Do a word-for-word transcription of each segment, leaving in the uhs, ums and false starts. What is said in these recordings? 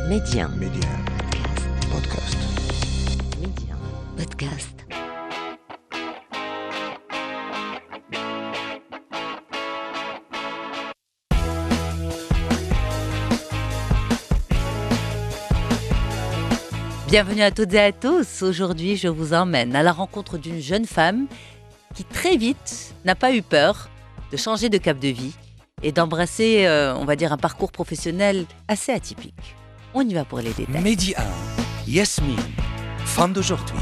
Média. Média. Podcast. Média. Podcast. Bienvenue à toutes et à tous. Aujourd'hui, je vous emmène à la rencontre d'une jeune femme qui très vite n'a pas eu peur de changer de cap de vie et d'embrasser, euh, on va dire, un parcours professionnel assez atypique. On y va pour les détails. Média. Yasmine. Femme d'aujourd'hui.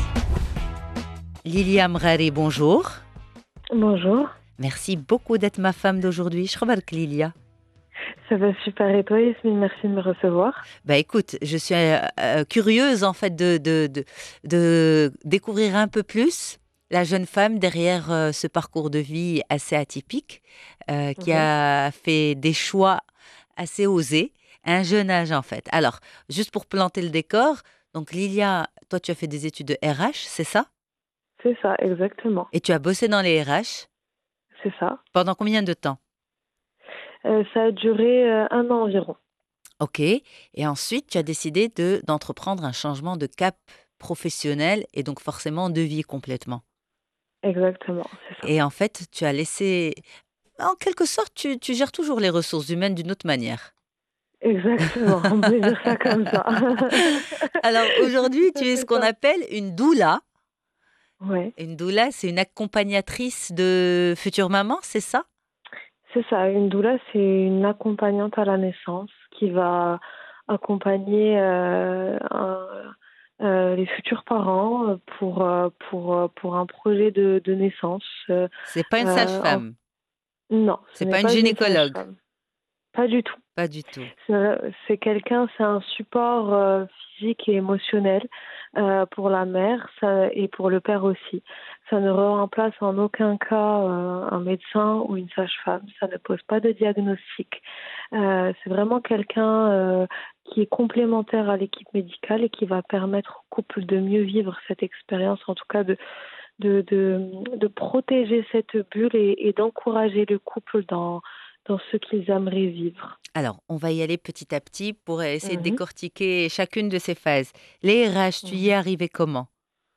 Lilia Mrari, bonjour. Bonjour, Merci beaucoup d'être ma femme d'aujourd'hui. Je remarque Lilia. ça va super et toi Yasmine, merci de me recevoir. Bah écoute, je suis euh, euh, curieuse en fait de, de, de, de découvrir un peu plus la jeune femme derrière euh, ce parcours de vie assez atypique, euh, qui Mhm. a fait des choix assez osés, à un jeune âge en fait. Alors, juste pour planter le décor, donc Lilia, toi tu as fait des études de R H, c'est ça? C'est ça, exactement, Et tu as bossé dans les R H c'est ça. pendant combien de temps? Euh, ça a duré euh, un an environ. Ok. Et ensuite, tu as décidé de, d'entreprendre un changement de cap professionnel et donc forcément de vie complètement. Exactement, c'est ça. Et en fait, tu as laissé... En quelque sorte, tu, tu gères toujours les ressources humaines d'une autre manière. Exactement, on peut dire ça comme ça. Alors aujourd'hui, tu es ce C'est qu'on ça. appelle une doula. Ouais, Une doula, c'est une accompagnatrice de futures mamans, c'est ça? c'est ça. Une doula, c'est une accompagnante à la naissance qui va accompagner euh, un- euh, les futurs parents euh, pour, euh, pour, euh, pour un projet de, de naissance. Euh, C'est pas une euh, en- sage-femme. Non, ce C'est n'est pas une pas une gynécologue. sage-femme. Pas du tout. Pas du tout. C'est c'est quelqu'un, c'est un support euh, physique et émotionnel euh, pour la mère ça, et pour le père aussi. Ça ne remplace en aucun cas euh, un médecin ou une sage-femme. Ça ne pose pas de diagnostic. Euh, c'est vraiment quelqu'un euh, qui est complémentaire à l'équipe médicale et qui va permettre au couple de mieux vivre cette expérience, en tout cas de, de, de, de protéger cette bulle et, et d'encourager le couple dans, dans ce qu'ils aimeraient vivre. Alors, on va y aller petit à petit pour essayer de Mhm. décortiquer chacune de ces phases. Les R H, tu y es Mhm. arrivé comment?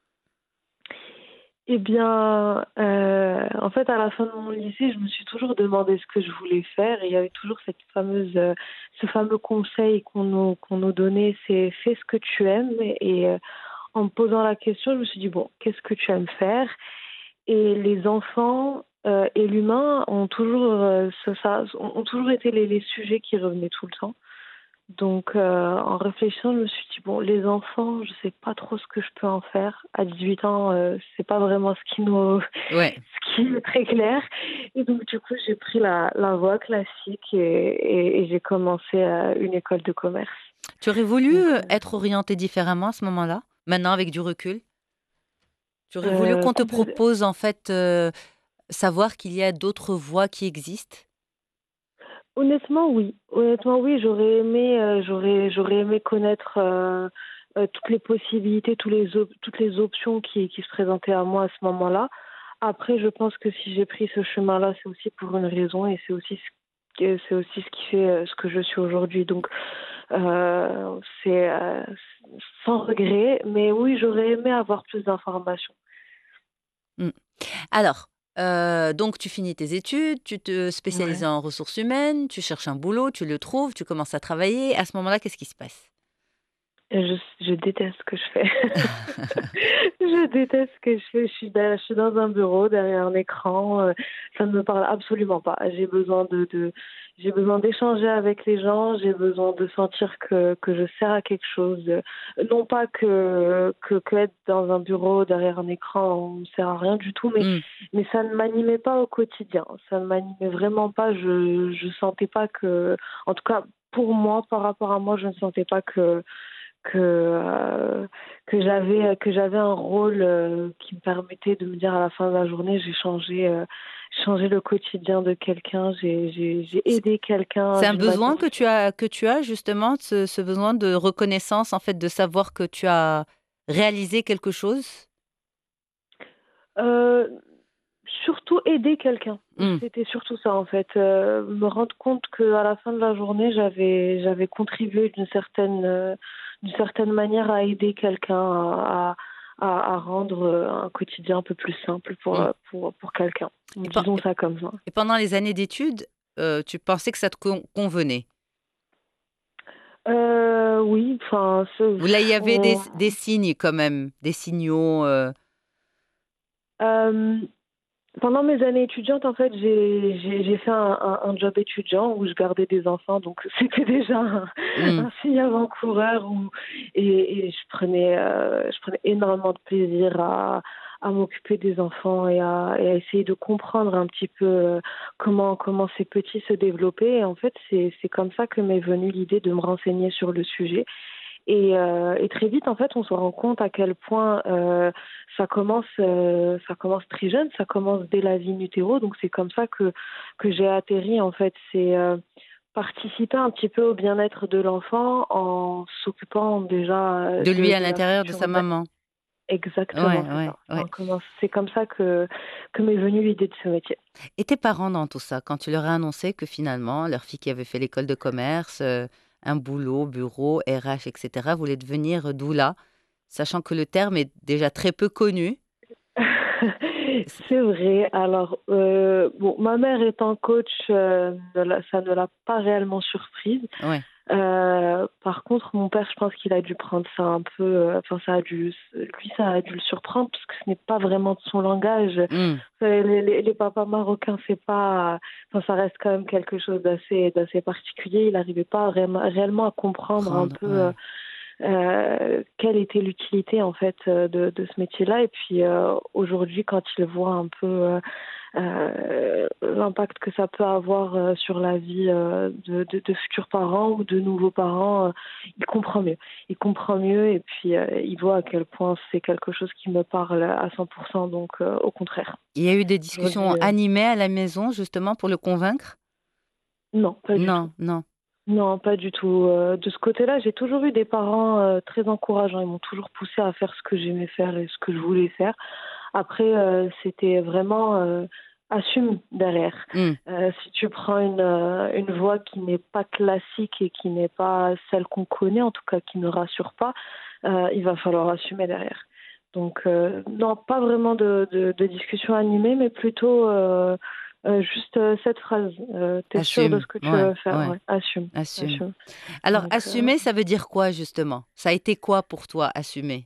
Eh bien, euh, en fait, à la fin de mon lycée, je me suis toujours demandé ce que je voulais faire. Et il y avait toujours cette fameuse, euh, ce fameux conseil qu'on nous, qu'on nous donnait, c'est fais ce que tu aimes. Et euh, en me posant la question, je me suis dit, bon, qu'est-ce que tu aimes faire? Et les enfants euh, et l'humain ont toujours, euh, ça, ça- ont ont toujours été les, les sujets qui revenaient tout le temps. Donc, euh, en réfléchissant, je me suis dit, bon, les enfants, je sais pas trop ce que je peux en faire. À dix-huit ans, euh, c'est pas vraiment ce qui nous, Ouais. ce qui est très clair. Et donc, du coup, j'ai pris la, la voie classique et, et, et j'ai commencé euh, une école de commerce. Tu aurais voulu Donc, euh, euh, être orientée différemment à ce moment-là? Maintenant, avec du recul? Tu aurais voulu euh, qu'on te complè- propose, en fait, euh, savoir qu'il y a d'autres voies qui existent? Honnêtement, oui. Honnêtement, oui, j'aurais aimé, euh, j'aurais, j'aurais aimé connaître euh, euh, toutes les possibilités, tous les op- toutes les options qui, qui se présentaient à moi à ce moment-là. Après, je pense que si j'ai pris ce chemin-là, c'est aussi pour une raison et c'est aussi ce que- c'est aussi ce qui fait euh, ce que je suis aujourd'hui. Donc, euh, c'est euh, sans regret, mais oui, j'aurais aimé avoir plus d'informations. Hmm. Alors, euh, donc tu finis tes études, tu te spécialises Ouais. en ressources humaines, tu cherches un boulot, tu le trouves, tu commences à travailler. À ce moment-là, qu'est-ce qui se passe? Et Je, je déteste ce que je fais. Je déteste ce que je fais. Je suis, derrière- je suis dans un bureau, derrière un écran. euh, ça ne me parle absolument pas. J'ai besoin de, de j'ai besoin d'échanger avec les gens. J'ai besoin de sentir que, que je sers à quelque chose. euh, Non pas que, que, que être dans un bureau, derrière un écran, on ne sert à rien du tout, mais, Hmm. mais ça ne m'animait pas au quotidien. Ça ne m'animait vraiment pas. Je, je sentais pas que, en tout cas, pour moi, par rapport à moi, je ne sentais pas que que euh, que j'avais que j'avais un rôle euh, qui me permettait de me dire à la fin de la journée j'ai changé euh, changé le quotidien de quelqu'un, j'ai j'ai j'ai C'est aidé quelqu'un c'est un d'une manière besoin que tu as, que tu as justement, ce, ce besoin de reconnaissance, en fait, de savoir que tu as réalisé quelque chose? euh, Surtout aider quelqu'un. Hmm. C'était surtout ça en fait. Euh, me rendre compte qu'à la fin de la journée, j'avais j'avais contribué d'une certaine euh, d'une certaine manière à aider quelqu'un à, à, à rendre euh, un quotidien un peu plus simple pour Hmm. euh, pour pour quelqu'un. Et, pen- Disons ça comme ça. et pendant les années d'études, euh, tu pensais que ça te con- convenait? Euh, oui, enfin, ce- Ou là, il y avait des, on, des signes quand même, des signaux. euh, euh, pendant mes années étudiantes, en fait, j'ai j'ai j'ai fait un, un, un job étudiant où je gardais des enfants, donc c'était déjà un, hmm. un signe avant-coureur où et, et je prenais euh, je prenais énormément de plaisir à à m'occuper des enfants et à, et à essayer de comprendre un petit peu euh, comment comment ces petits se développaient. Et en fait, c'est c'est comme ça que m'est venue l'idée de me renseigner sur le sujet. Et, euh, et très vite, en fait, on se rend compte à quel point euh, ça commence, euh, ça commence très jeune, ça commence dès la vie in utero. Donc c'est comme ça que que j'ai atterri. En fait, c'est euh, participer un petit peu au bien-être de l'enfant en s'occupant déjà euh, De lui de, à de la l'intérieur de sa future mère. maman. Ouais, Exactement, c'est ouais, ça. ouais. On commence- C'est comme ça que que m'est venue l'idée de ce métier. Et tes parents dans tout ça, quand tu leur as annoncé que finalement, leur fille qui avait fait l'école de commerce, euh, un boulot, bureau, R H, et cetera, voulait devenir doula, sachant que le terme est déjà très peu connu. C'est- C'est vrai. Alors, euh, bon, ma mère étant coach, euh, ne l'a- ça ne l'a pas réellement surprise. Ouais. Euh, par contre, mon père, je pense qu'il a dû prendre ça un peu. euh, Enfin, ça a dû, lui, ça a dû le surprendre parce que ce n'est pas vraiment de son langage. Hmm. Euh, Les, les, les papas marocains, c'est pas. Enfin, ça reste quand même quelque chose d'assez, d'assez particulier. Il n'arrivait pas réellement, réellement à comprendre un Prendre, peu. euh, ouais. euh, quelle était l'utilité en fait euh, de, de ce métier-là. Et puis euh, aujourd'hui, quand il voit un peu euh, euh, l'impact que ça peut avoir euh, sur la vie euh, de, de, de futurs parents ou de nouveaux parents, euh, il comprend mieux. Il comprend mieux et puis euh, il voit à quel point c'est quelque chose qui me parle à cent pour cent. Donc euh, au contraire, Il y a eu des aujourd'hui, discussions euh, animées à la maison, justement, pour le convaincre? non, pas du tout. Non, non. Non, pas du tout. Euh, de ce côté-là, j'ai toujours eu des parents euh, très encourageants. Ils m'ont toujours poussé à faire ce que j'aimais faire et ce que je voulais faire. Après, euh, c'était vraiment euh, assume derrière. Hmm. Euh, si tu prends une, euh, une voie qui n'est pas classique et qui n'est pas celle qu'on connaît, en tout cas qui ne rassure pas, euh, il va falloir assumer derrière. Donc, euh, non, pas vraiment de, de, de discussion animée, mais plutôt euh, euh, juste euh, cette phrase. Euh, T'es sûr de Assume, ce que tu ouais, veux faire? ouais, Ouais, assume, assume. assume. Alors, Donc, euh, assumer, ça veut dire quoi, justement? Ça a été quoi pour toi, assumer?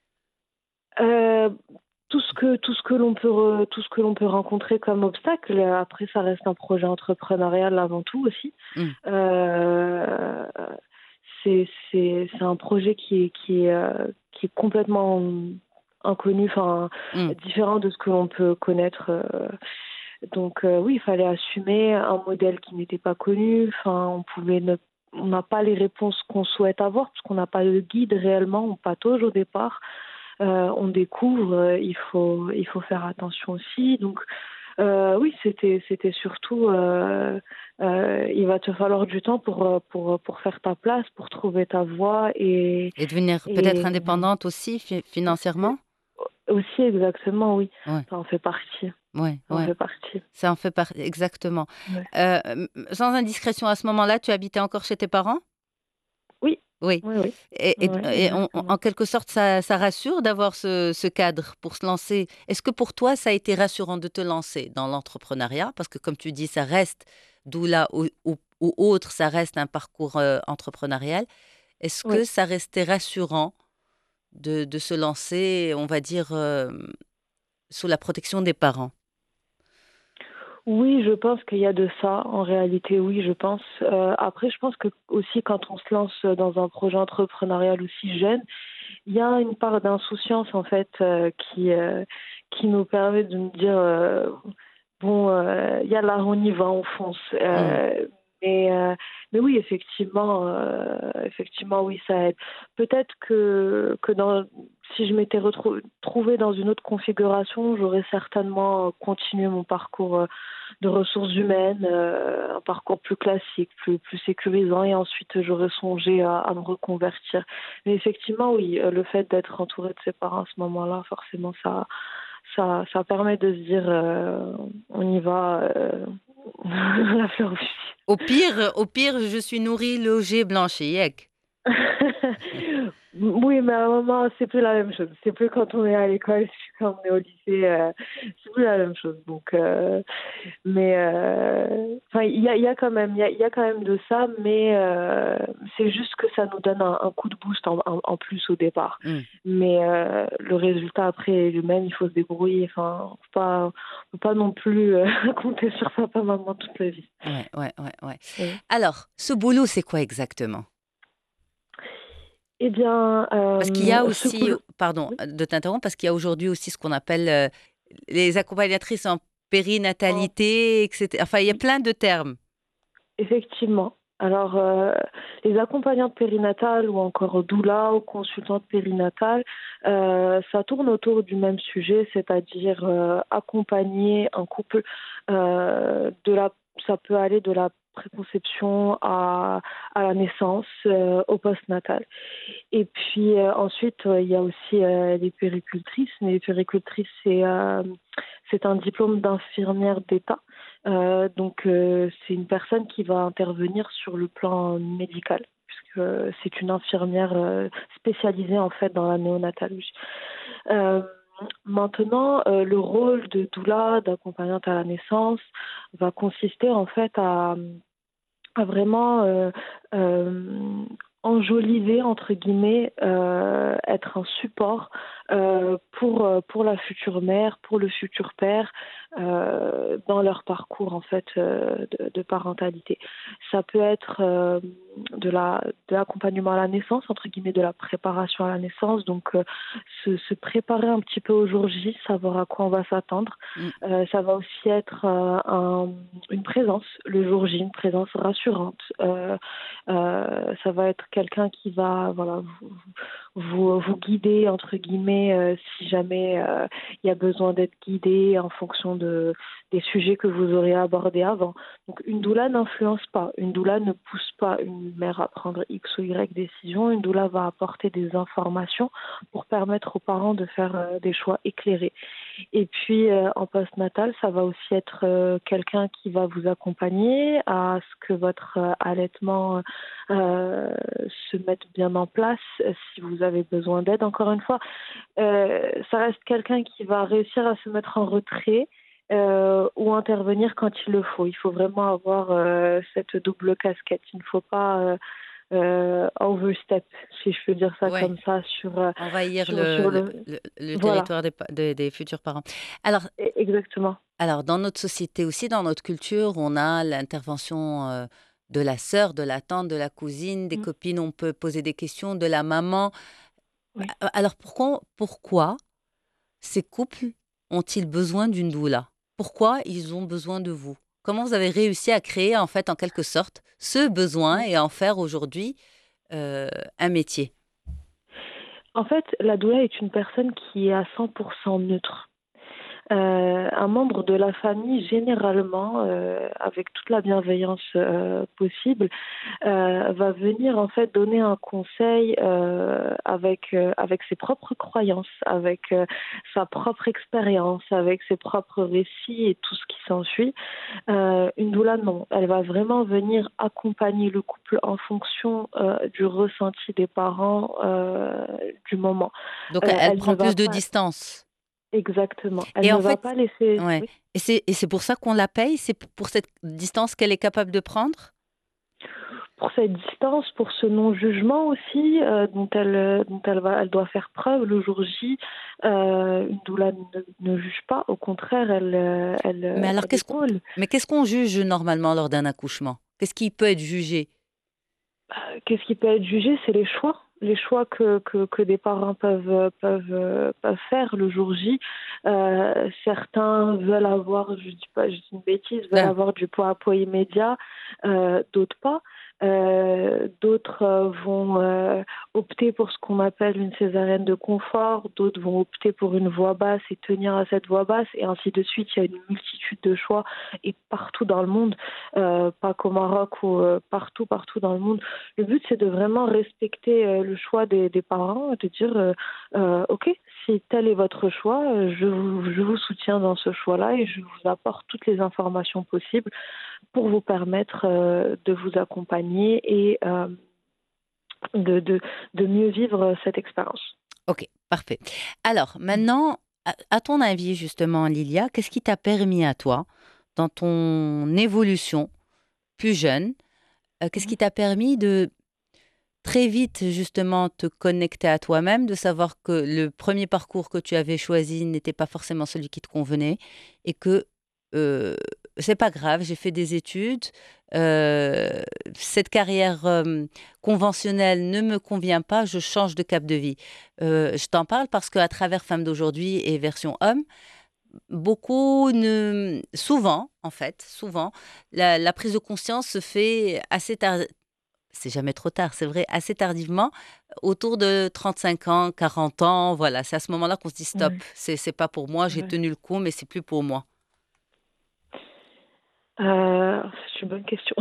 euh, tout ce que tout ce que l'on peut re- tout ce que l'on peut rencontrer comme obstacle. Après, ça reste un projet entrepreneurial avant tout aussi. Hmm. Euh, c'est c'est c'est un projet qui est qui est euh, qui est complètement inconnu, enfin Hmm. différent de ce que l'on peut connaître. euh. Donc euh, oui, il fallait assumer un modèle qui n'était pas connu. Enfin, on pouvait ne on n'a pas les réponses qu'on souhaite avoir parce qu'on n'a pas de guide réellement, on patauge au départ. Euh, on découvre, euh, il faut il faut faire attention aussi. Donc euh, oui, c'était c'était surtout euh, euh, il va te falloir du temps pour euh, pour pour faire ta place, pour trouver ta voie et Et devenir peut-être et indépendante aussi, fi- financièrement? aussi exactement oui, Ouais, ça en fait partie, ouais, ça en ouais. fait partie. Ça en fait partie, exactement. Ouais. Euh, m- sans indiscrétion, à ce moment-là, tu habitais encore chez tes parents? Oui, Oui. oui, oui, Et, et- oui, et on- on- exactement. en quelque sorte, ça, ça rassure d'avoir ce, ce cadre pour se lancer. Est-ce que pour toi, ça a été rassurant de te lancer dans l'entrepreneuriat? Parce que comme tu dis, ça reste, d'où là ou, ou- ou autre, ça reste un parcours euh, entrepreneurial. Est-ce Oui. que ça restait rassurant de, de se lancer, on va dire, euh, sous la protection des parents? Oui, je pense qu'il y a de ça. En réalité, oui, je pense. Euh, après, je pense que aussi quand on se lance dans un projet entrepreneurial aussi jeune, il y a une part d'insouciance en fait euh, qui euh, qui nous permet de nous dire euh, bon, euh, il y a là, on y va, on fonce. Hmm. Euh, mais, euh, mais oui, effectivement, euh, effectivement, oui, ça aide. Peut-être que, que dans, si je m'étais retrouvée dans une autre configuration, j'aurais certainement continué mon parcours euh, de ressources humaines, euh, un parcours plus classique, plus, plus sécurisant, et ensuite j'aurais songé à, à me reconvertir. Mais effectivement, oui, euh, le fait d'être entouré de ses parents à ce moment-là, forcément, ça, ça, ça permet de se dire euh, on y va, euh, la fleur au fusil. Au pire, au pire, je suis nourrie, logée, blanchie. Yek. Oui, mais à un moment, c'est plus la même chose. C'est plus quand on est à l'école, c'est plus quand on est au lycée, euh, c'est plus la même chose. Donc, euh, mais euh, enfin, il y a, il y a quand même, il y a, il y a quand même de ça, mais euh, c'est juste que ça nous donne un, un coup de boost en, en, en plus au départ. Hmm. Mais euh, le résultat après est le même, il faut se débrouiller. Enfin, faut pas, faut pas non plus euh, compter sur papa, maman toute la vie. Ouais, ouais, ouais, ouais. Oui. Alors, ce boulot, c'est quoi exactement? Eh bien, Parce qu'il y a euh, ce aussi, boulot. pardon de t'interrompre, parce qu'il y a aujourd'hui aussi ce qu'on appelle euh, les accompagnatrices en périnatalité, et cetera. Enfin, il y a plein de termes. Effectivement. Alors, euh, les accompagnantes périnatales ou encore doula ou consultantes périnatales, euh, ça tourne autour du même sujet, c'est-à-dire euh, accompagner un couple euh, de la, ça peut aller de la préconception à, à la naissance, euh, au postnatal. Et puis euh, ensuite, euh, il y a aussi euh, les puéricultrices. Mais les puéricultrices, c'est euh, c'est un diplôme d'infirmière d'État. Euh, donc, euh, c'est une personne qui va intervenir sur le plan médical, puisque euh, c'est une infirmière euh, spécialisée en fait dans la néonatologie. Euh, Maintenant, euh, le rôle de doula, d'accompagnante à la naissance, va consister en fait à à vraiment euh, euh, enjoliver, entre guillemets, euh, être un support euh, pour, euh, pour la future mère, pour le futur père, euh, dans leur parcours en fait euh, de, de parentalité. Ça peut être euh, de la, de l'accompagnement à la naissance, entre guillemets, de la préparation à la naissance, donc euh, se, se préparer un petit peu au jour J, savoir à quoi on va s'attendre. Mm. Euh, ça va aussi être euh, un, une présence le jour J, une présence rassurante. Euh, euh, ça va être quelqu'un qui va voilà, vous, vous, vous guider, entre guillemets, euh, si jamais euh, il y a besoin d'être guidé en fonction de, des sujets que vous aurez abordés avant. Donc une doula n'influence pas, une doula ne pousse pas une mère à prendre X ou Y décision, une doula va apporter des informations pour permettre aux parents de faire euh, des choix éclairés. Et puis euh, en postnatal, ça va aussi être euh, quelqu'un qui va vous accompagner à ce que votre euh, allaitement euh, se mette bien en place euh, si vous avez besoin d'aide. Encore une fois, euh, ça reste quelqu'un qui va réussir à se mettre en retrait euh, ou intervenir quand il le faut. Il faut vraiment avoir euh, cette double casquette. Il ne faut pas euh, euh, overstep, si je peux dire ça Ouais. comme ça, sur, euh, Envahir sur, le, sur le, le... le- le Voilà, territoire des, pa- des- des futurs parents. Alors, e- exactement. alors, dans notre société aussi, dans notre culture, on a l'intervention euh, de la sœur, de la tante, de la cousine, des Mm. copines, on peut poser des questions, de la maman. Oui. Euh, Alors, pourquoi, pourquoi ces couples ont-ils besoin d'une doula? Pourquoi ils ont besoin de vous? Comment vous avez réussi à créer, en fait, en quelque sorte, ce besoin Mm. et en faire aujourd'hui euh, un métier? En fait, la doula est une personne qui est à cent pour cent neutre. Euh, un membre de la famille, généralement, euh, avec toute la bienveillance euh, possible, euh, va venir en fait donner un conseil euh, avec euh, avec ses propres croyances, avec euh, sa propre expérience, avec ses propres récits et tout ce qui s'ensuit. Euh, une doula, non, elle va vraiment venir accompagner le couple en fonction euh, du ressenti des parents euh, du moment. Donc, Euh, elle elle ne prend va plus de pas distance. exactement, elle Et ne en va fait, pas laisser. ouais. Oui. Et c'est, et c'est pour ça qu'on la paye? C'est pour cette distance qu'elle est capable de prendre? Pour cette distance, pour ce non-jugement aussi, euh, dont elle, euh, dont elle va, elle doit faire preuve le jour J. Euh, une doula ne, ne juge pas, au contraire, elle, euh, elle, Mais euh, alors, elle qu'est-ce qu'on, épaule. mais qu'est-ce qu'on juge normalement lors d'un accouchement? Qu'est-ce qui peut être jugé? Euh, Qu'est-ce qui peut être jugé? C'est les choix. Les choix que, que, que des parents peuvent, peuvent, euh, peuvent faire le jour J. Euh, certains veulent avoir, je dis pas, je dis une bêtise, veulent Ah, avoir du poids à poids immédiat, euh, d'autres pas. Euh, d'autres euh, vont euh, opter pour ce qu'on appelle une césarienne de confort, d'autres vont opter pour une voix basse et tenir à cette voix basse, et ainsi de suite. Il y a une multitude de choix, et partout dans le monde, euh, pas qu'au Maroc ou euh, partout, partout dans le monde. Le but, c'est de vraiment respecter euh, le choix des, des parents, et de dire, euh, euh, ok, si tel est votre choix, euh, je vous, je vous soutiens dans ce choix-là et je vous apporte toutes les informations possibles pour vous permettre euh, de vous accompagner et euh, de, de, de mieux vivre cette expérience. Ok, parfait. Alors, maintenant, à, à ton avis, justement, Lilia, qu'est-ce qui t'a permis à toi, dans ton évolution plus jeune, euh, qu'est-ce qui t'a permis de très vite, justement, te connecter à toi-même, de savoir que le premier parcours que tu avais choisi n'était pas forcément celui qui te convenait et que euh, c'est pas grave, j'ai fait des études, euh, cette carrière euh, conventionnelle ne me convient pas, je change de cap de vie. Euh, je t'en parle parce qu'à travers Femmes d'aujourd'hui et version homme, beaucoup ne, souvent, en fait, souvent, la, la prise de conscience se fait assez tard. C'est jamais trop tard, c'est vrai, assez tardivement, autour de trente-cinq ans, quarante ans, voilà, c'est à ce moment-là qu'on se dit stop, Ouais, c'est c'est pas pour moi, j'ai ouais. tenu le coup, mais c'est plus pour moi. Euh, c'est une bonne question.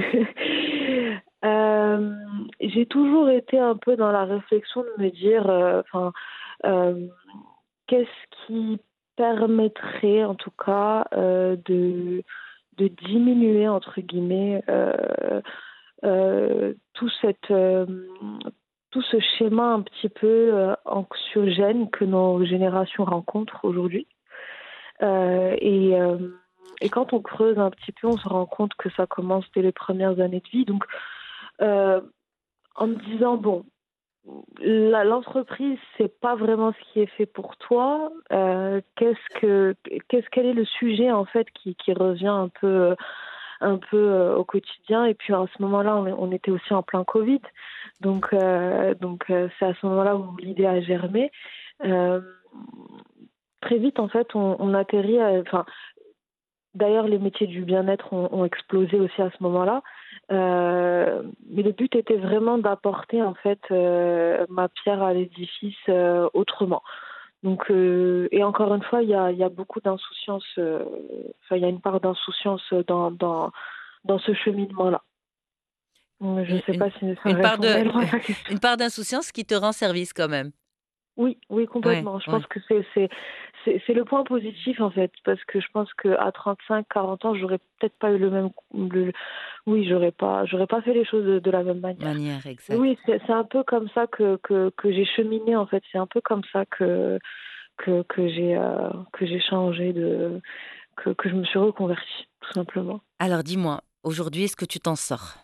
Euh, j'ai toujours été un peu dans la réflexion de me dire, euh, enfin, euh, qu'est-ce qui permettrait, en tout cas, euh, de de diminuer entre guillemets euh, euh, tout cette euh, tout ce schéma un petit peu euh, anxiogène que nos générations rencontrent aujourd'hui. Euh, et, euh, et quand on creuse un petit peu, on se rend compte que ça commence dès les premières années de vie. Donc, euh, en me disant, bon, la- l'entreprise, c'est pas vraiment ce qui est fait pour toi. Euh, qu'est-ce que, qu'est-ce, quel est le sujet, en fait, qui, qui revient un peu, un peu euh, au quotidien? Et puis, à ce moment-là, on, on était aussi en plein Covid. Donc, euh, donc euh, c'est à ce moment-là où l'idée a germé. Euh, Très vite, en fait, on, on atterrit, à- enfin, d'ailleurs, les métiers du bien-être ont, ont explosé aussi à ce moment-là. Euh, mais le but était vraiment d'apporter en fait euh, ma pierre à l'édifice euh, autrement. Donc, euh, et encore une fois, il y a, il y a beaucoup d'insouciance. euh, Enfin, il y a une part d'insouciance dans dans dans ce cheminement-là. Donc, je ne Une, sais une- pas si ça une part répond de, réellement à ta question. une part d'insouciance qui te rend service quand même. Oui, oui, Ouais, complètement. Je ouais. pense que c'est c'est c'est c'est le point positif en fait, parce que je pense que à trente-cinq, quarante ans, j'aurais peut-être pas eu le même le, oui, j'aurais pas j'aurais pas fait les choses de, de la même manière. Manière Mais exacte. oui, c'est c'est un peu comme ça que que que j'ai cheminé en fait, c'est un peu comme ça que que que j'ai euh, que j'ai changé de que que je me suis reconvertie tout simplement. Alors dis-moi, aujourd'hui, est-ce que tu t'en sors?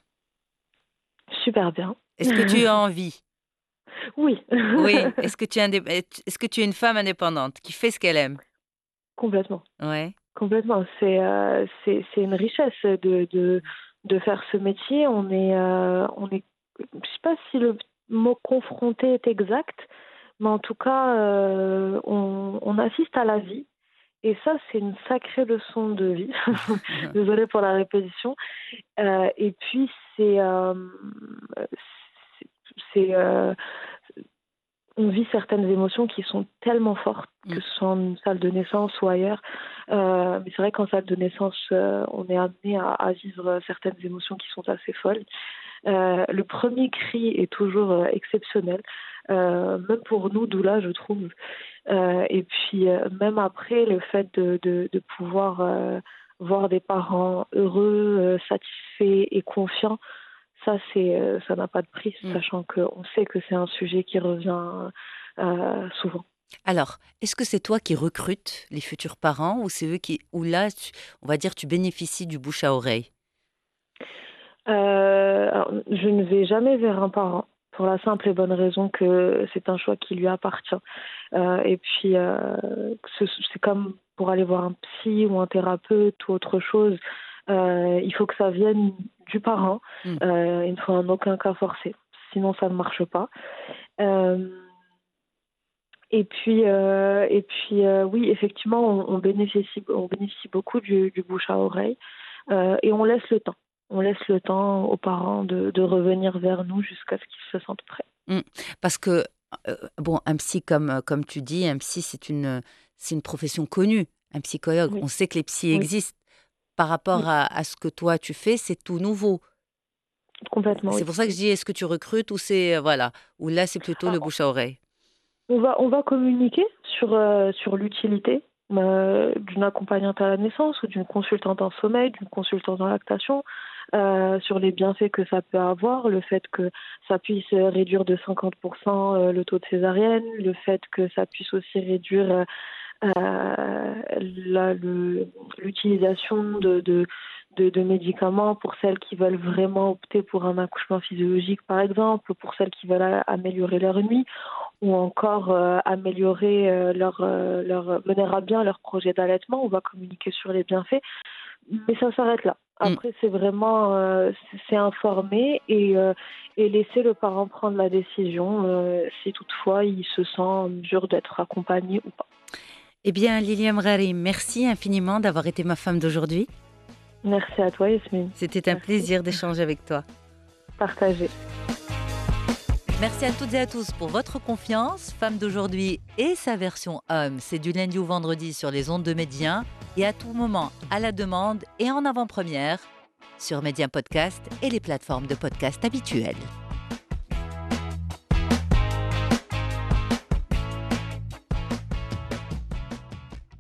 Super bien. Est-ce que tu as envie? Oui. Oui. Est-ce que tu es indép- est-ce que tu es une femme indépendante qui fait ce qu'elle aime? Complètement. Ouais. Complètement. C'est euh, c'est c'est une richesse de de de faire ce métier. On est euh, on est je sais pas si le mot confronté est exact, mais en tout cas euh, on on assiste à la vie et ça c'est une sacrée leçon de vie. Désolée pour la répétition. Euh, et puis c'est euh, c'est c'est, euh, on vit certaines émotions qui sont tellement fortes, Mm. que ce soit en salle de naissance ou ailleurs. Euh, mais c'est vrai qu'en salle de naissance, euh, on est amené à, à vivre certaines émotions qui sont assez folles. Euh, le premier cri est toujours euh, exceptionnel, euh, même pour nous, doula, je trouve. Euh, et puis, euh, même après, le fait de, de, de pouvoir euh, voir des parents heureux, euh, satisfaits et confiants, ça, c'est, euh, ça n'a pas de prix, Mm. sachant qu'on sait que c'est un sujet qui revient euh, souvent. Alors, est-ce que c'est toi qui recrutes les futurs parents ou c'est eux qui, ou là, tu- on va dire, tu bénéficies du bouche à oreille? Euh, alors, je ne vais jamais vers un parent pour la simple et bonne raison que c'est un choix qui lui appartient. Euh, et puis, euh, ce- c'est comme pour aller voir un psy ou un thérapeute ou autre chose. Euh, il faut que ça vienne du parent. Mm. Euh, il ne faut en aucun cas forcer. Sinon, ça ne marche pas. Euh, Et puis, euh, et puis euh, oui, effectivement, on, on bénéficie, on bénéficie beaucoup du, du bouche à oreille euh, et on laisse le temps. On laisse le temps aux parents de, de revenir vers nous jusqu'à ce qu'ils se sentent prêts. Mm. Parce que, euh, bon, un psy, comme, euh, comme tu dis, un psy, c'est une, c'est une profession connue. Un psychologue, Oui, on sait que les psys oui, existent. Par rapport oui, à, à ce que toi, tu fais, c'est tout nouveau. complètement, C'est oui. pour ça que je Oui. dis, est-ce que tu recrutes ou c'est, euh, voilà, ou là, c'est plutôt le Alors, bouche à oreille. On va, on va communiquer sur, euh, sur l'utilité euh, d'une accompagnante à la naissance ou d'une consultante en sommeil, d'une consultante en lactation, euh, sur les bienfaits que ça peut avoir, le fait que ça puisse réduire de cinquante pour cent le taux de césarienne, le fait que ça puisse aussi réduire euh, euh, la, le, l'utilisation de, de, de, de médicaments pour celles qui veulent vraiment opter pour un accouchement physiologique, par exemple, pour celles qui veulent améliorer leur nuit, ou encore euh, améliorer euh, leur, euh, leur mener à bien leur projet d'allaitement. On va communiquer sur les bienfaits, mais ça s'arrête là. Après, mm. c'est vraiment euh, c'est informer et, euh, et laisser le parent prendre la décision euh, si toutefois il se sent en mesure d'être accompagné ou pas. Eh bien, Lilia Mrari, merci infiniment d'avoir été ma femme d'aujourd'hui. Merci à toi, Yasmine. C'était un merci. plaisir d'échanger avec toi. Partagé. Merci à toutes et à tous pour votre confiance. Femme d'aujourd'hui et sa version homme, c'est du lundi au vendredi sur les ondes de Média et à tout moment à la demande et en avant-première sur Média Podcast et les plateformes de podcast habituelles.